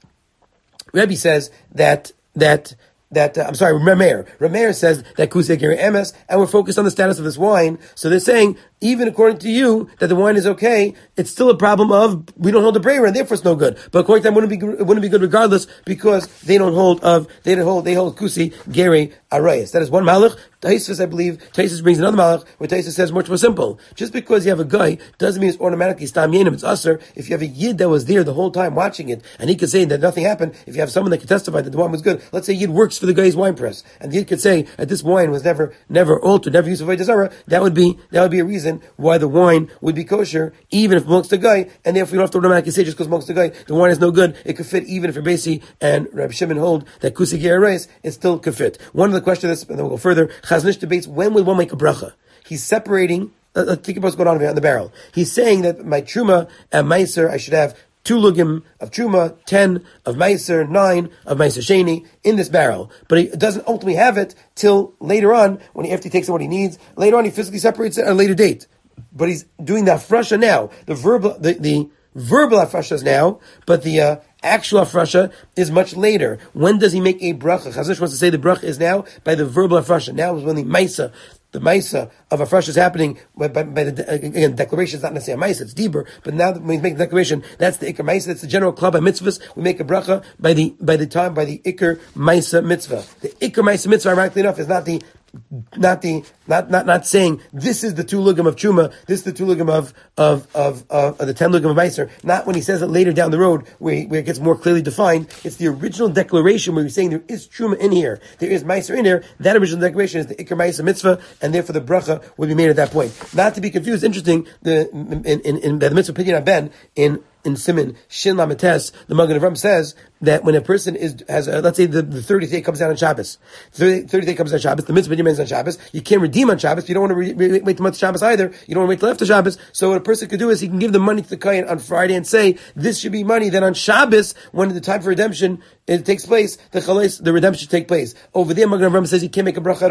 Rebbe says that that. That uh, I'm sorry, Rameir. Rameir says that kusei geri emes, and we're focused on the status of this wine. So they're saying, even according to you, that the wine is okay, it's still a problem of we don't hold the breira, and therefore it's no good. But according to them, it wouldn't be it wouldn't be good regardless because they don't hold of they don't hold they hold kusi geri arayis. That is one malach. Taisus, I believe, Taisus brings another malach where Taisus says much more simple. Just because you have a guy doesn't mean it's automatically stam yenim. It's usher. If you have a yid that was there the whole time watching it, and he could say that nothing happened. If you have someone that could testify that the wine was good, let's say yid works for the guy's wine press, and the yid could say that this wine was never never altered, never used for avodah zarah. That would be that would be a reason why the wine would be kosher, even if amongst the guy, and therefore you don't have to automatically say just because amongst the guy the wine is no good. It could fit even if Rabbi Yosi and Rabbi Shimon hold that kusi geri arayis, it still could fit. One of the questions, and then we'll go further. Chazon Ish debates when would one make a bracha. He's separating. Uh, let's think about what's going on on the barrel. He's saying that my truma and meiser, I should have two lugim of truma, ten of meiser, nine of meiser sheni in this barrel. But he doesn't ultimately have it till later on when he after he takes what he needs. Later on, he physically separates it at a later date. But he's doing the afrasha now. The verbal, the, the verbal afrasha is now, but the uh, actual afrasha is much later. When does he make a bracha? Chazon Ish wants to say the bracha is now by the verbal afrasha. Now is when the maisa, the maisa of afrasha is happening by, by, by the, again, declaration is not necessarily a maisa, it's deeper, but now that we make the declaration, that's the ikar maisa, that's the general club by mitzvahs, we make a bracha by the, by the time, by the ikar maisa mitzvah. The ikar maisa mitzvah, ironically enough, is not the Not the not not not saying this is the two lugim of truma, this is the two lugim of of of, of, of the ten lugim of meiser. Not when he says it later down the road where he, where it gets more clearly defined. It's the original declaration where he's saying there is truma in here, there is meiser in here. That original declaration is the ikar meiser mitzvah, and therefore the bracha would be made at that point. Not to be confused. Interesting. The in in, in the mitzvah pidyon ben in. In Siman Shin Lamites, the Magen Avram says that when a person is has, a, let's say the, the thirtieth day comes down on Shabbos, thirtieth day comes down on Shabbos, the mitzvah ends on Shabbos. You can't redeem on Shabbos. You don't want to re- re- wait till month Shabbos either. You don't want to wait till after Shabbos. So what a person could do is he can give the money to the kohen on Friday and say this should be money. Then on Shabbos, when the time for redemption it takes place, the chalais, the redemption should take place. Over there, Magen Avram says you can't make a bracha at all.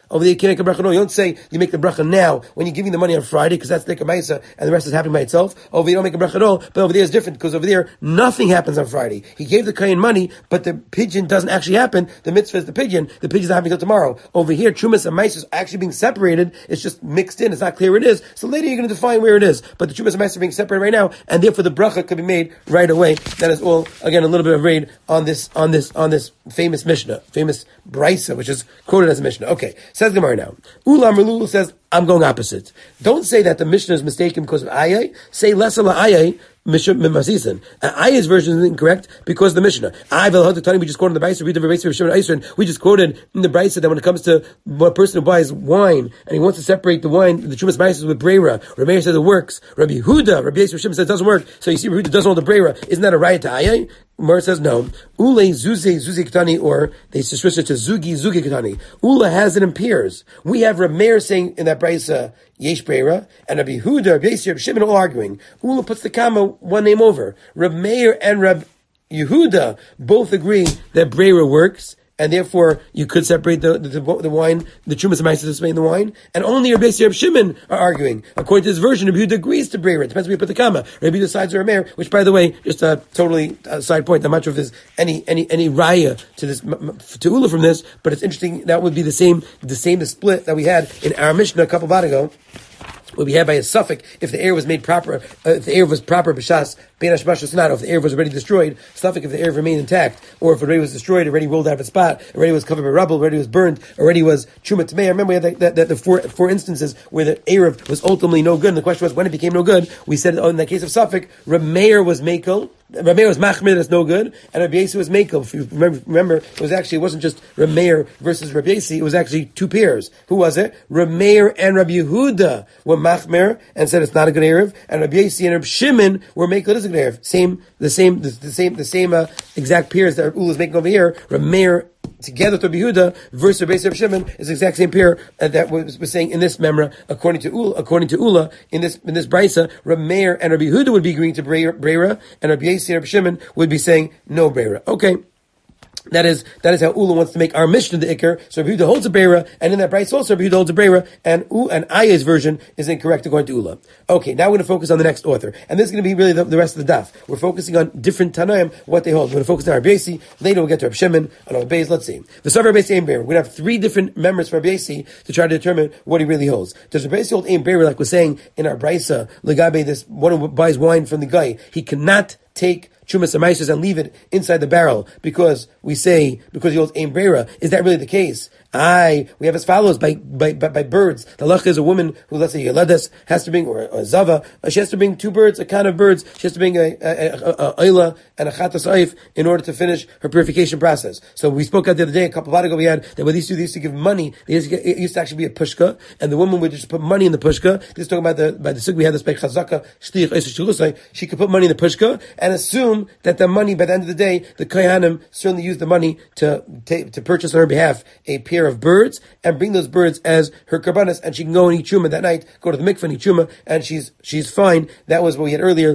Over there, you can't make a bracha. No, you don't say you make the bracha now when you're giving the money on Friday because that's the Maisa and the rest is happening by itself. Over there, you don't make a bracha at all. But over there is different because over there, nothing happens on Friday. He gave the Kayin money, but the pigeon doesn't actually happen. The mitzvah is the pigeon. The pigeon's not happening until tomorrow. Over here, Trumas and Maisa is actually being separated. It's just mixed in. It's not clear where it is. So later you're going to define where it is. But the Trumas and Maisa are being separated right now, and therefore the bracha could be made right away. That is all, again, a little bit of raid on this, on this, on this famous Mishnah, famous Brisa, which is quoted as a Mishnah. Okay, says Gemara now. Ulam Relul says, I'm going opposite. Don't say that the Mishnah is mistaken because of Ayay. Say less ala Ayay, Mishnah Mimasisin. Ayay's version is incorrect because of the Mishnah. We just quoted in the Brisa, we just quoted in the Brisa that when it comes to a person who buys wine and he wants to separate the wine, the Chumas Brisa with Breira, Rabbi Meir says it works. Rabbi Yehuda, Rabbi Yisrael Shimon says it doesn't work. So you see, Rabbi Yehuda doesn't hold the Breira. Isn't that a riot to Ayay? Mor says no. Ule zuze zuzi ketani, or they switch it to zugi zugi ketani. Ula has it in pairs. We have Rabbi Meir saying in that brisa yesh breira, and Rabbi Yehuda, Rabbi Yisrael, Rabbi Shimon all arguing. Ula puts the comma one name over. Rabbi Meir and Rabbi Yehuda both agree that breira works, and therefore you could separate the the, the wine, the Trumas and Maisa in the wine, and only Rabbi Yisrael, Rabbi Shimon are arguing. According to this version, Rabbi Yehuda agrees to breira. It depends where you put the comma. Rabbi Yehuda sides are Rabbi Meir, which, by the way, just a totally uh, side point. I'm not sure if there's any any any raya to this to Ula from this, but it's interesting. That would be the same the same split that we had in our Mishnah a couple of ago. What we had by a suffix, if the air was made proper, uh, if the air was proper, b'shas, bein hashbash not, if the air was already destroyed, suffix if the air remained intact, or if it already was destroyed, already rolled out of its spot, already was covered by rubble, already was burned, already was chuma tamei. I remember we had that, that, that the four, four instances where the Erev was ultimately no good, and the question was when it became no good. We said, oh, in that case of suffix, Rabbi Meir was mekel, Rabbi Meir was machmir, that's no good, and Rabbi Yossi was mekel. If you remember, remember, it was actually, it wasn't just Rabbi Meir versus Rabbi Yossi, it was actually two pairs. Who was it? Rabbi Meir and Rabbi Yehuda were machmir, and said it's not a good Erev, and Rabbi Yossi and Rabbi Shimon were mekel, it is a good Erev. Same, the same, the, the same, the same, uh, exact pairs that Ula is making over here. Rabbi Meir together with Rabbi Yehuda versus Rabbi Yossi Shimon is the exact same pair uh, that was, was saying in this memra, according to Ula, according to Ula, in this, in this Brisa, Rabbi Meir and Rabbi Yehuda would be agreeing to Breira, and Rabbi Yossi and Rabbi Shimon would be saying no Breira. Okay. That is, that is how Ula wants to make our Mishnah the Iker. So Rabbi Yehuda holds a Breira, and in that Brisa also Rabbi Yehuda holds a Breira, and U and Aya's version is incorrect according to Ula. Okay, now we're going to focus on the next author. And this is going to be really the, the rest of the daf. We're focusing on different Tanaim, what they hold. We're going to focus on Rabbi Yossi. Later we'll get to Rabbi Shimon, and Rabbi Beis. Let's see. The Savar Rabbi Yossi Ein Breira. We're going to have three different members for Rabbi Yossi to try to determine what he really holds. Does Rabbi Yossi hold Ein Breira, like we're saying in our Brisa, Legabe, this one who buys wine from the guy, he cannot take Chumas and Maisers and leave it inside the barrel because we say, because he holds Ein Breira. Is that really the case? I, we have as follows, by, by, by, by birds. The lach is a woman who, let's say, Yeledes, has to bring, or a Zava, she has to bring two birds, a kind of birds, she has to bring a, a, a, a Eila and a Chatas Aif in order to finish her purification process. So we spoke out the other day, a couple of hours ago, we had, that when these two, they used to give money, they used to get, it used to actually be a pushka, and the woman would just put money in the pushka. This is talking about the, by the sug, we had this by Chazaka, Shtich, Eisa Shalusai, she could put money in the pushka, and assume that the money, by the end of the day, the Kohanim certainly used the money to, to, to purchase on her behalf a pair of birds, and bring those birds as her karbanas, and she can go and eat chuma that night, go to the mikvah and eat chuma, and she's she's fine. That was what we had earlier.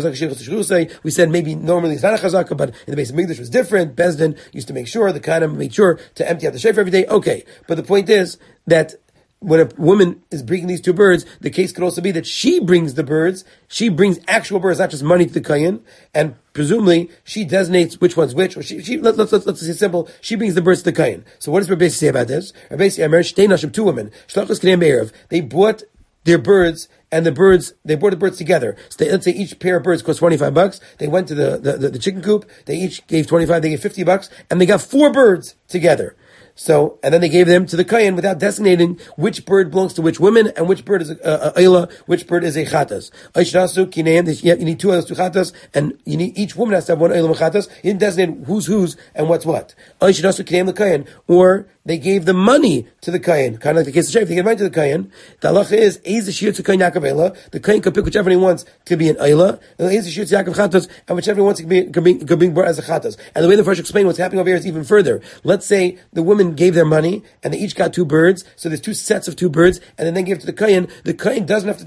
We said maybe normally it's not a chazaka, but in the base of Migdash was different. Bezdin used to make sure, the Kohanim made sure to empty out the shofar every day. Okay, but the point is that when a woman is bringing these two birds, the case could also be that she brings the birds, she brings actual birds, not just money to the Kayin, and presumably she designates which one's which, or she, she let, let's, let's, let's say simple, she brings the birds to the Kayin. So what does Rabbi say about this? Rabbi say, two women, they bought their birds, and the birds, they bought the birds together. So they, let's say each pair of birds cost twenty-five bucks. They went to the, the, the, the chicken coop, they each gave twenty-five, they gave fifty bucks, and they got four birds together. So, and then they gave them to the Kayin without designating which bird belongs to which woman and which bird is a, a, a Eila, which bird is a Chatas. You need two of those two Chatas, and you need, each woman has to have one Eila and Chatas. You didn't designate who's whose and what's what. Or they gave the money to the Kayin, kind of like the case of Shayf, they gave money to the Kayin. The halacha is, Eiz Shir to Kayin Yaakov Eila. The Kayin can pick whichever he wants to be an Eila, and Eiz Shir to Yaakov Chatas, and whichever he wants to be, can be, can be brought as a Chatas. And the way the first explained what's happening over here is even further. Let's say the woman gave their money, and they each got two birds, so there's two sets of two birds, and then they gave it to the Kayin. The Kayin doesn't have to make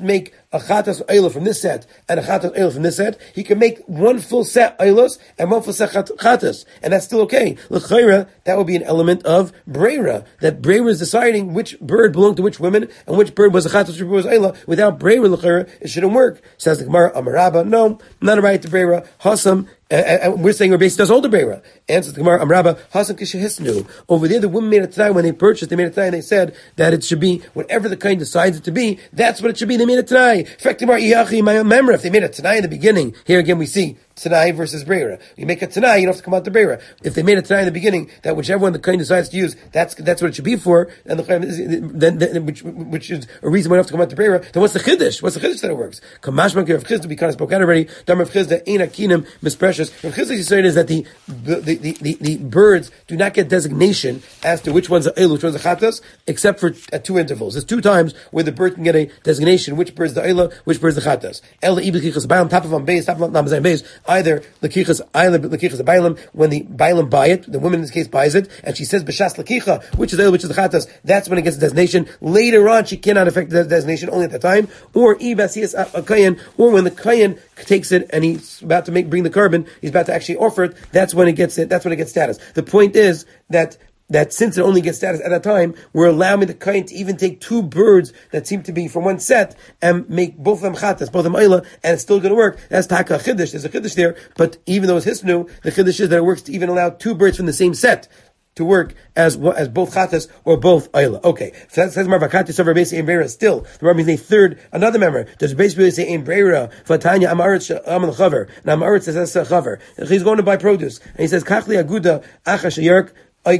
a chatas oila from this set and a chatas oila from this set, he can make one full set oilos and one full set chatas, and that's still okay. L'chayra, that would be an element of breira, that breira is deciding which bird belonged to which women and which bird was a chatas, which bird was oila. Without breira, l'chayra, it shouldn't work. Says the Gemara, Amaraba, no, not a right to breira. Hasam. Uh, we're saying Rabbi does hold the breira. Answers the Gemara, Amraba, Hasan Kishahisnu. Over there, the women made a tanai when they purchased, they made a tanai and they said that it should be whatever the kind decides it to be, that's what it should be. They made a tanai. In fact, if they made a tanai in the beginning, here again we see Tanai versus Breira. You make a Tanai, you don't have to come out to Breira. If they made a Tanai in the beginning, that whichever one the Kohen decides to use, that's that's what it should be for, and the then, then which which is a reason why you have to come out to Breira. Then what's the Chiddush? What's the Chiddush that it works? Kamashman Rav Chizda, we kind of spoke out already. Dam Rav Chizda ain't akinim misprecious. Rav Chizda's saying is that the the, the the the the birds do not get designation as to which one's a Eilu, which one's a Chatas, except for at two intervals. There's two times where the bird can get a designation, which bird's the Eilu, which bird's the Chatas. El Iblikichas Bailam, top of on base, top of on base, either Lakichas Eilim, Lakichas Bailam, when the Bailam buy it, the woman in this case buys it, and she says B'shas Lakicha, which is Eilu, which is the Chatas, that's when it gets a designation. Later on, she cannot affect the designation only at the time, or Ibasias Akayan, or when the Kayan takes it and he's about to make bring the carbon, he's about to actually offer it, that's when it gets it, that's when it gets status. The point is that that since it only gets status at that time, we're allowing the kain to even take two birds that seem to be from one set and make both of them chatas, both of them ayla, and it's still going to work. That's taka chiddush. There's a chiddush there, but even though it's hisnu, the chiddush is that it works to even allow two birds from the same set to work as as both chatas or both ayla. Okay, so that says marvakati so Rabbi ein breira. Still, the Rabbi is a third, another member. Does basically say ein breira? Vatanya amaretz amal chaver. Now amaretz says that's a chaver. He's going to buy produce, and he says kachli aguda achash yerk.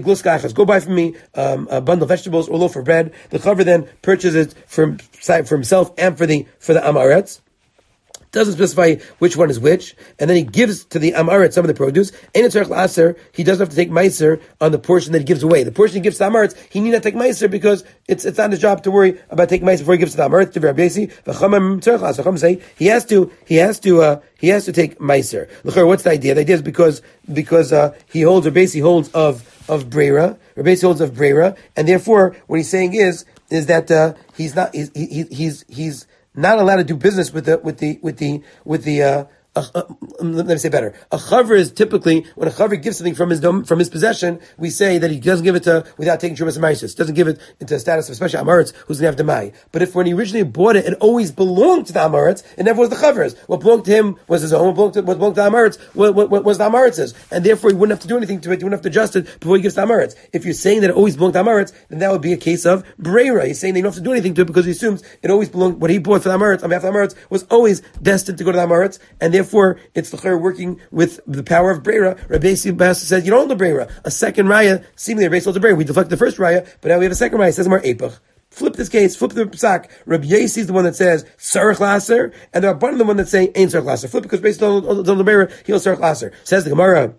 Go buy for me um, a bundle of vegetables or a loaf of bread. The chaver then purchases it for, for himself and for the for the amaretz. Doesn't specify which one is which, and then he gives to the amaretz some of the produce. Ein tzarich la'aser, he doesn't have to take meiser on the portion that he gives away. The portion he gives to the amaretz, he need not take meiser because it's it's not his job to worry about taking meiser before he gives to the amaretz. To Rabbi Yossi, v'chamam tzarich la'aser. Chacham say he has to he has to uh, he has to take meiser. L'chor, what's the idea? The idea is because because uh, he holds Rabbi Yossi holds of of breira. Rabbi Yossi holds of breira, and therefore what he's saying is is that uh, he's not he's he, he's he's not allowed to do business with the with the with the with the. Uh, Uh, uh, let me say better. A chaver is typically when a chaver gives something from his dom, from his possession, we say that he doesn't give it to without taking trumas and maisis. Doesn't give it into a status of especially amaretz who's going to have demai. But if when he originally bought it, it always belonged to the amaretz, it never was the chaver's. What belonged to him was his own. What belonged to, what belonged to the amaretz what, what, what was the amaretz's, and therefore he wouldn't have to do anything to it. He wouldn't have to adjust it before he gives the amaretz. If you're saying that it always belonged to amaretz, then that would be a case of breira. He's saying they don't have to do anything to it because he assumes it always belonged. What he bought for the amaretz on behalf of the amaretz was always destined to go to the amaretz, and therefore it's the working with the power of breira. Rabbi Yossi says you don't hold the breira. A second raya, seemingly Rabbi Yossi holds the breira. We deflect the first raya, but now we have a second raya. It says more epach. Flip this case, flip the psak. Rabbi Yossi is the one that says sarich laser, and there are one of the one that say ain't sarich laser. Flip because based on the breira, he holds sarich laser. Says the Gemara.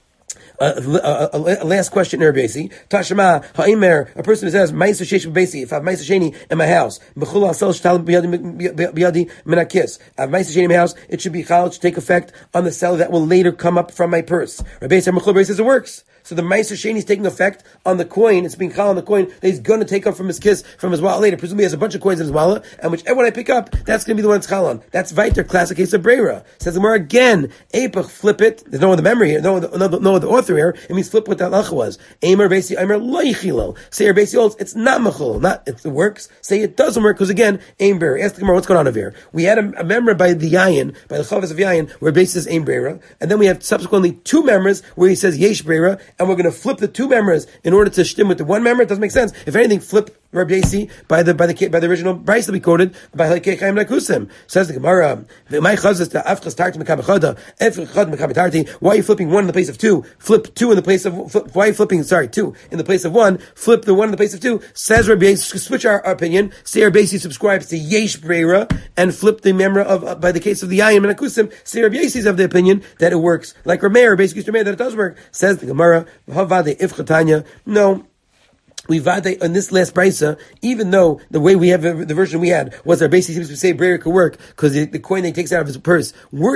Uh, uh, uh, last question, Rabbi Yossi. Tashma ha'immer, a person who says ma'aser sheish b'beisi. If I have ma'aser sheni in my house, b'chul asel shtal b'yadi minakis. I have ma'aser sheni in my house. It should be chal. It should take effect on the cell that will later come up from my purse. Rabbi Yossi says it works. So the Meiser Sheni is taking effect on the coin. It's being chal on the coin that he's going to take up from his kiss, from his wallet later. Presumably he has a bunch of coins in his wallet, and whichever one I pick up, that's going to be the one that's chal on. That's Viter, classic case of Breira. Says the more again, Epach, flip it. There's no other memory here, no, no, no other author here. It means flip what that lacha was. Eimer Basi, Eimer Loichilo. Say your Basi holds, it's not machul, not, it works. Say it doesn't work, because again, Aim Breira. Ask the Gemara, what's going on over here? We had a, a memory by the Yayin, by the Chavas of Yayin, where Basi says Aim Breira, and then we have subsequently two memories where he says Yesh Breira, and we're going to flip the two memories in order to shtim with the one memory. It doesn't make sense. If anything, flip Rabbi Yossi by the by the by the original Bryce that we quoted by Halakei Chaim Nakusim. Says the Gemara, "My chazas to afchas tarti mekabechada, efchad mekabetarti." Why are you flipping one in the place of two? Flip two in the place of flip, why are you flipping? Sorry, two in the place of one. Flip the one in the place of two. Says Rabbi Yossi, switch our, our opinion. Say Rabbi Yossi subscribes to Yesh Breira and flip the memory of uh, by the case of the Yayim and Nakusim. Say Rabbi Yossi is of the opinion that it works. Like Rameir, basically Rameir that it does work. Says the Gemara, If Chatanya, no, we vade on this last brisa, even though the way we have the version we had was our basic seems to say Breira could work because the, the coin that he takes out of his purse works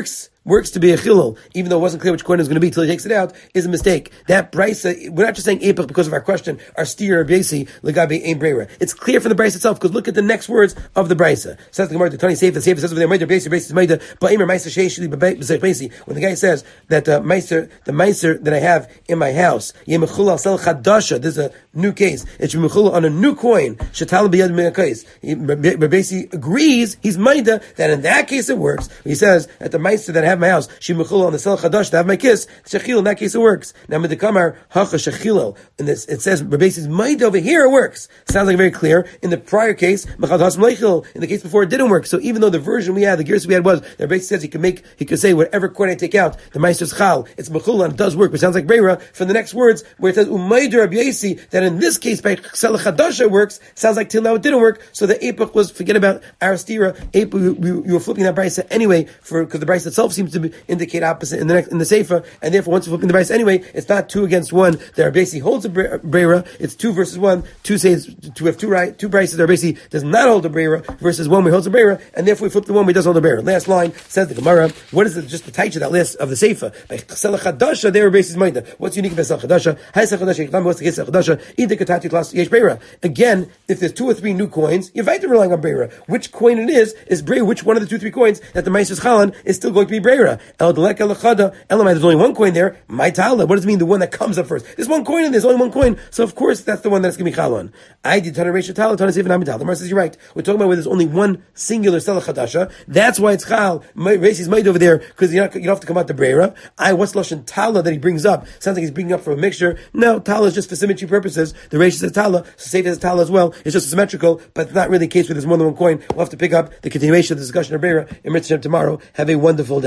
works to be a chilul, even though it wasn't clear which coin it was going to be till he takes it out, is a mistake. That brisa, we're not just saying epich because of our question, our steer basi legabe ein brera. It's clear from the brisa itself, because look at the next words of the brisa. Says the Gemara, the Tani Seif, the Seif says over there, Meider basi basi Meider, ba'imar meiser sheishli basi. When the guy says that uh, meiser, the meiser that I have in my house, yemechul al sel chadasha. This is a new case. It's yemechul on a new coin. Shatal biyad me'akais. Basi agrees. He's Meider that in that case it works. He says at the meiser that I have in my house, shemechul on the sel chadash to have my kiss. Shechil in that case it works. Now with the kamar hacha shechilel. In this it says Basi's Meider over here it works. Sounds like very clear. In the prior case, in the case before it didn't work. So even though the version we had, the gears we had was that Basi says he can make, he could say whatever coin I take out, the meiser's chal, it's mechul and it does work. But it sounds like breira from the next words where it says umayder Rabbi that in this case by Ksela Chadasha works, sounds like till now it didn't work. So the Epach was, forget about Aristira, Epach, you, you, you were flipping that brisa anyway, for because the brisa itself seems to be, indicate opposite in the next, in the Seifa, and therefore once you're flipping the brisa anyway, it's not two against one. There basically holds a breira, it's two versus one. Two says to have two right, two brises there basically does not hold a breira versus one where he holds a breira, and therefore we flip the one where he does hold a breira. Last line says the Gemara, what is it, just the taich that list of the Seifa? By Ksela Chadasha, there are bases Maida. What's unique about Ksela Chadasha? Hai Ksela Chadasha, what's the case of Chadasha? Again, if there's two or three new coins, you're right to relying on Breira. Which coin it is, is Breira, which one of the two, three coins that the Meiser's Chalan is still going to be Breira. El Delek El Chada, Elamai, there's only one coin there, my Tala. What does it mean, the one that comes up first? There's one coin and there's only one coin, so of course that's the one that's going to be Chalan. I did Tana Reisha Tala, Tana Seif Nami Tala. The Mar says you're right. We're talking about where there's only one singular Stella Chadasha. That's why it's Chal. Reishi's made over there, because you don't have to come out to Breira. I, what's Lashon Tala that he brings up? Sounds like he's bringing up for a mixture. No, Tala is just for symmetry purposes. The Reish says Tala, so Seif says Tala as well. It's just symmetrical, but it's not really the case where there's more than one coin. We'll have to pick up the continuation of the discussion of Breira in Mitzvah tomorrow. Have a wonderful day.